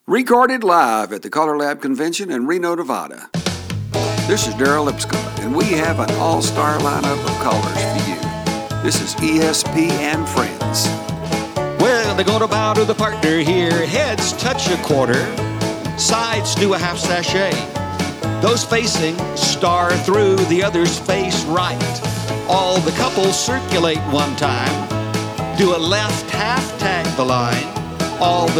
Recorded live at the Color Lab Convention in Reno, Nevada. This is Darrell Lipscomb, and we have an all-star lineup of callers for you. This is ESP and Friends. Well, they're gonna bow to the partner here. Heads touch a quarter, sides do a half sachet. Those facing star through, the others face right. All the couples circulate one time. Do a left half tag the line. All the